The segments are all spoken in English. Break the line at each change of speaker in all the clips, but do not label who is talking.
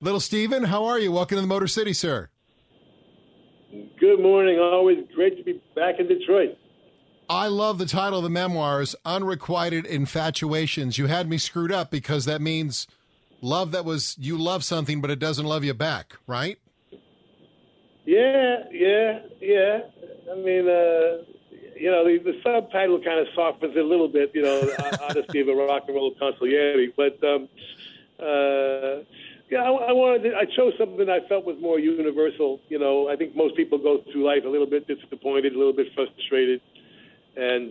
Little Steven, how are you? Welcome to the Motor City, sir.
Good morning. Always great to be back in Detroit.
I love the title of the memoirs, Unrequited Infatuations. You had me screwed up because that means love that was, you love something, but it doesn't love you back, right?
Yeah. I mean, the subtitle kind of softens it a little bit, Odyssey of a Rock and Roll Consigliere. But, I chose something I felt was more universal. I think most people go through life a little bit disappointed, a little bit frustrated. And,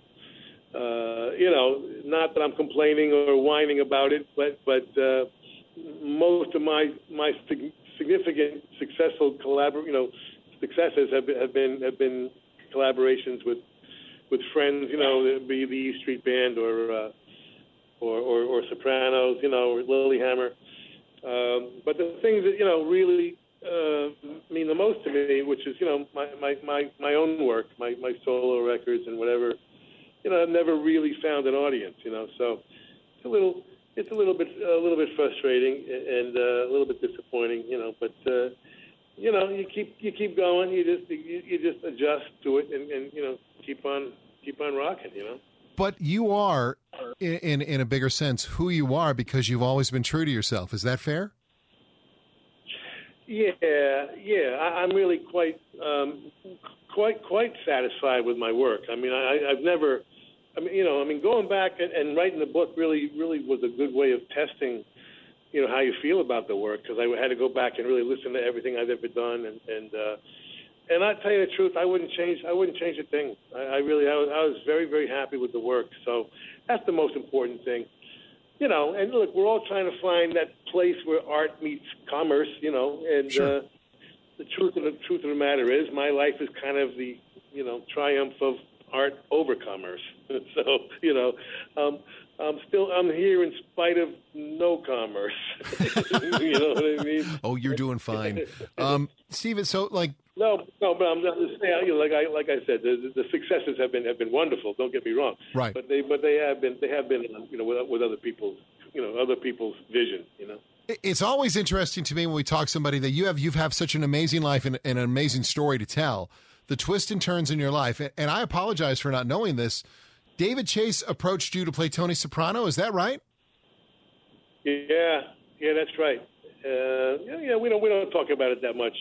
not that I'm complaining or whining about it, but most of my significant successful successes have been collaborations with friends, be the E Street Band or Sopranos, or Lilyhammer. But the things that really mean the most to me, which is my own work, my solo records and whatever, I've never really found an audience, so it's a little bit frustrating and a little bit disappointing, but you keep going, you just adjust to it and keep on rocking,
But you are, in a bigger sense, who you are because you've always been true to yourself. Is that fair?
Yeah. I'm really quite satisfied with my work. I mean, I've never, going back and writing the book really was a good way of testing, how you feel about the work, because I had to go back and really listen to everything I've ever done, and I tell you the truth, I wouldn't change a thing. I was very, very happy with the work. So that's the most important thing. And look, we're all trying to find that place where art meets commerce, and
sure.
The truth of the matter is my life is kind of the, triumph of art over commerce. So, I'm here in spite of no commerce. You know what I mean?
Oh, you're doing fine. Steven, so
No, but I'm just saying, like I said, the successes have been wonderful. Don't get me wrong.
Right.
But they have been, with other people's, other people's vision,
It's always interesting to me when we talk to somebody that you have such an amazing life and an amazing story to tell. The twists and turns in your life, and I apologize for not knowing this. David Chase approached you to play Tony Soprano. Is that right?
Yeah, that's right. We don't talk about it that much,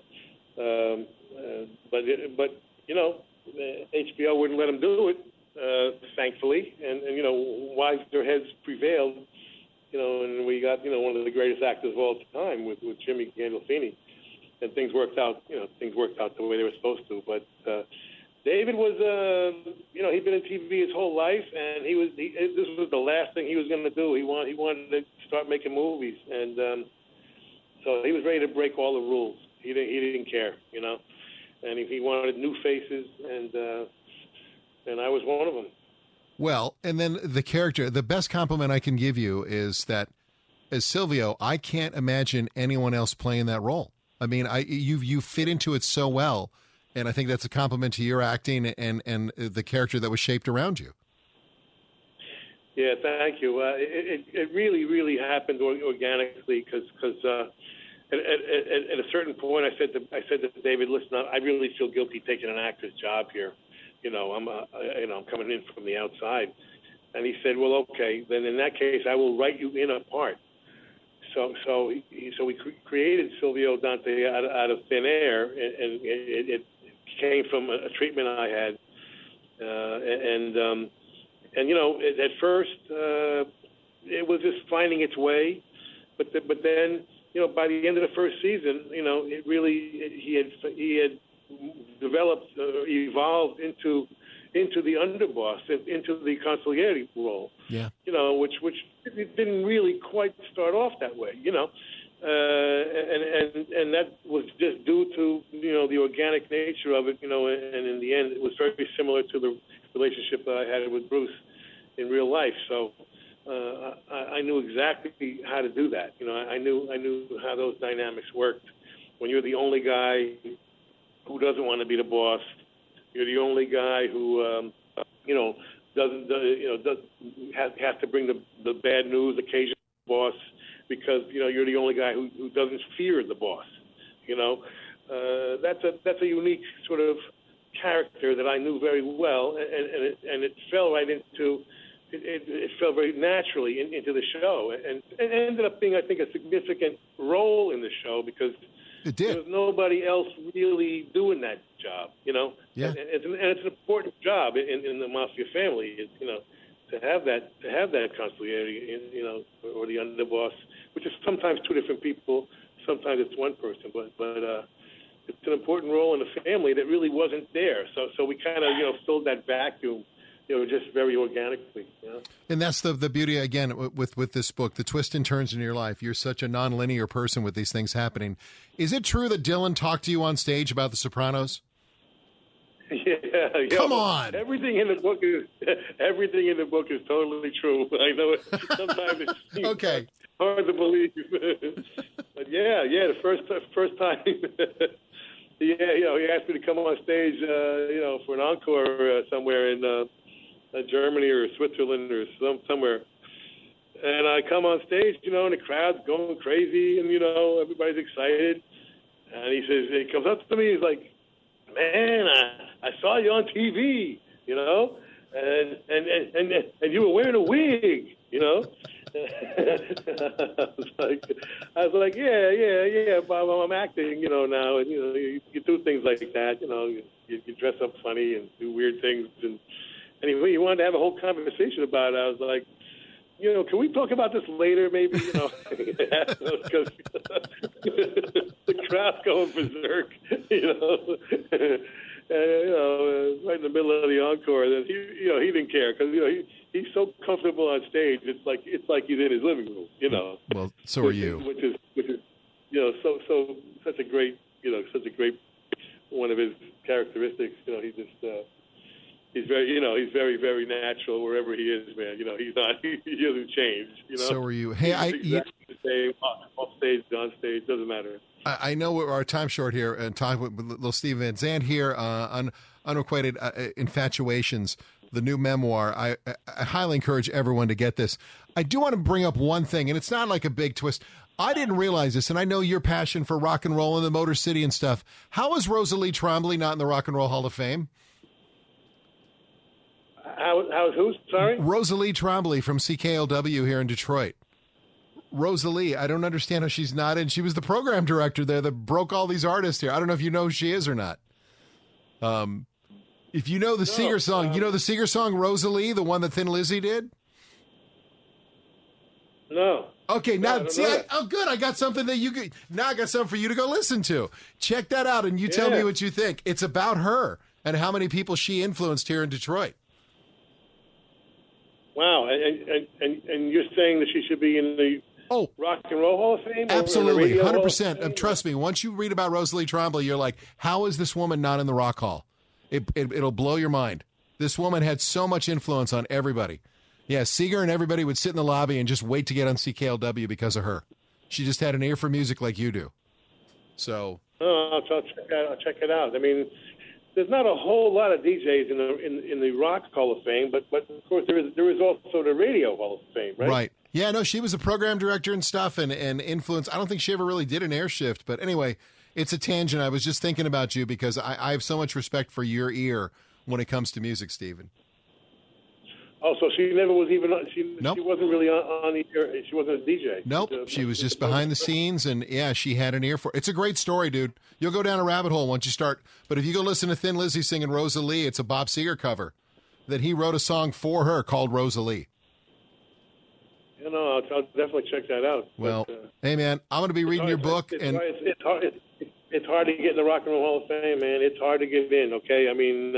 but HBO wouldn't let him do it, thankfully, and wiser heads prevailed, and we got one of the greatest actors of all time with Jimmy Gandolfini, and things worked out the way they were supposed to. But David was, he'd been in TV his whole life, and this was the last thing he was going to do. He wanted to start making movies, and so he was ready to break all the rules. He didn't care, and he wanted new faces, and I was one of them.
Well, and then the character, the best compliment I can give you is that as Silvio, I can't imagine anyone else playing that role. I mean, you fit into it so well, and I think that's a compliment to your acting and the character that was shaped around you.
Yeah, thank you. It really, really happened organically because at a certain point, I said to David, "Listen, I really feel guilty taking an actor's job here. I'm coming in from the outside." And he said, "Well, okay, then in that case, I will write you in a part." So we created Silvio Dante out of thin air, and it came from a treatment I had, at first it was just finding its way, but then by the end of the first season, he had developed, evolved into the underboss, into the consigliere role.
Yeah.
Which didn't really quite start off that way. And that was just due to the organic nature of it. And in the end, it was very similar to the relationship that I had with Bruce in real life. So I knew exactly how to do that. I knew how those dynamics worked. When you're the only guy who doesn't want to be the boss, you're the only guy who has to bring the bad news occasionally to the boss, because you're the only guy who doesn't fear the boss. That's a unique sort of character that I knew very well, and it fell right into. It fell very naturally into the show, and it ended up being, I think, a significant role in the show because
it did.
There was nobody else really doing that job,
Yeah.
And it's an important job in the mafia family, to have that consigliere, or the underboss, which is sometimes two different people, sometimes it's one person, but it's an important role in the family that really wasn't there. So we kind of filled that vacuum. Just very organically.
And that's the beauty, again, with this book, the twists and turns in your life. You're such a nonlinear person with these things happening. Is it true that Dylan talked to you on stage about The Sopranos?
Yeah.
Come on.
Everything in the book is totally true. I know it. Sometimes it's
okay.
hard to believe. But the first time. Yeah, he asked me to come on stage, for an encore somewhere in Germany or Switzerland or somewhere. And I come on stage, and the crowd's going crazy, and everybody's excited. And he comes up to me, he's like, "Man, I saw you on TV, and you were wearing a wig, I was like, yeah, Bob, I'm acting, now, and you do things like that, you dress up funny and do weird things, and anyway, he wanted to have a whole conversation about it. I was like, can we talk about this later, maybe, because the crowd's going berserk, right in the middle of the encore. That he didn't care because he's so comfortable on stage. It's like he's in his living room.
Well, so are you.
Which is so such a great one of his characteristics. He's very very natural wherever he is, man. He doesn't change.
So are you. Hey,
he's exactly the same off stage, on stage, doesn't matter.
I know we're our time short here, and talking with little Steve Van Zandt here on Unrequited Infatuations, the new memoir. I highly encourage everyone to get this. I do want to bring up one thing, and it's not like a big twist. I didn't realize this, and I know your passion for rock and roll and the Motor City and stuff. How is Rosalie Trombley not in the Rock and Roll Hall of Fame?
How's who? Sorry?
Rosalie Trombley from CKLW here in Detroit. Rosalie, I don't understand how she's not in. She was the program director there that broke all these artists here. I don't know if you know who she is or not. If you know the Seeger song, you know the Seeger song Rosalie, the one that Thin Lizzy did?
No.
Okay, now good. I got something that you could. Now I got something for you to go listen to. Check that out, and you tell me what you think. It's about her and how many people she influenced here in Detroit.
Wow, and you're saying that she should be in the Rock and Roll Hall of Fame?
Absolutely, 100%. Trust me, once you read about Rosalie Trombley, you're like, how is this woman not in the Rock Hall? It'll blow your mind. This woman had so much influence on everybody. Yeah, Seeger and everybody would sit in the lobby and just wait to get on CKLW because of her. She just had an ear for music like you do. So,
I'll check it out. I mean, there's not a whole lot of DJs in the Rock Hall of Fame, but of course there is also the Radio Hall of Fame, right?
Right. Yeah, no, she was a program director and stuff and influence. I don't think she ever really did an air shift, but anyway, it's a tangent. I was just thinking about you because I have so much respect for your ear when it comes to music, Stephen.
Oh, so she never was even
Nope.
She wasn't really on the air. She wasn't a DJ.
Nope. She was just behind the scenes, and yeah, she had an ear for it. It's a great story, dude. You'll go down a rabbit hole once you start. But if you go listen to Thin Lizzy singing Rosalie, it's a Bob Seger cover that he wrote a song for her called Rosalie.
I'll definitely check that out.
Well, hey, man, I'm going to be reading your book.
It's hard to get in the Rock and Roll Hall of Fame, man. It's hard to get in, okay? I mean,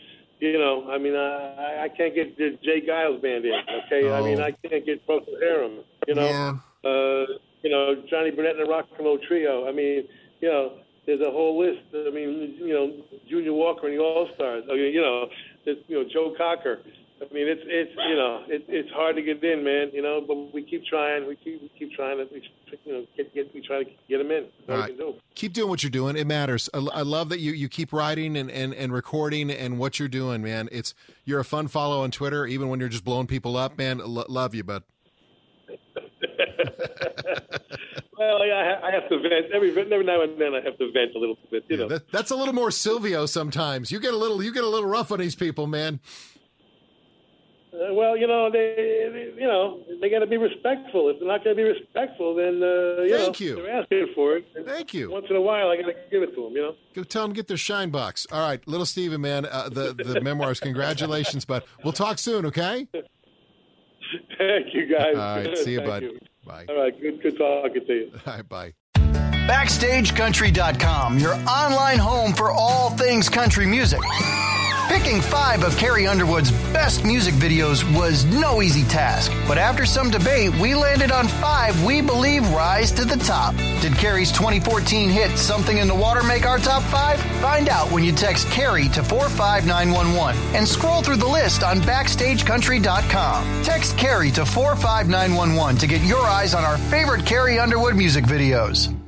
I can't get the Jay Giles band in, okay?
Oh.
I mean, I can't get Procol Harum,
Yeah.
Johnny Burnett and the Rock and Roll Trio. I mean, there's a whole list. I mean, Junior Walker and the All-Stars. I mean, there's, Joe Cocker. I mean, it's hard to get in, man. But we keep trying. We keep trying to, we try to get them in. That's all we can do.
Keep doing what you're doing. It matters. I love that you keep writing and recording and what you're doing, man. You're a fun follow on Twitter, even when you're just blowing people up, man. Love you, bud.
Well, I have to vent every now and then. I have to vent a little bit, you know.
That's a little more Silvio sometimes. You get a little rough on these people, man.
Well, you know, they got to be respectful. If they're not going to be respectful, then
Thank you.
They're asking for it. And
Thank you.
Once in a while, I got to give it to them. You know.
Go tell them to get their shine box. All right, Little Steven, man, the memoirs. Congratulations, bud. We'll talk soon, okay?
Thank you, guys.
All right, see you, bud.
You.
Bye.
All right, good talking to you.
All right, bye.
BackstageCountry.com, your online home for all things country music. Picking 5 of Carrie Underwood's best music videos was no easy task, but after some debate, we landed on 5 we believe rise to the top. Did Carrie's 2014 hit Something in the Water make our top 5? Find out when you text Carrie to 45911 and scroll through the list on BackstageCountry.com. Text Carrie to 45911 to get your eyes on our favorite Carrie Underwood music videos.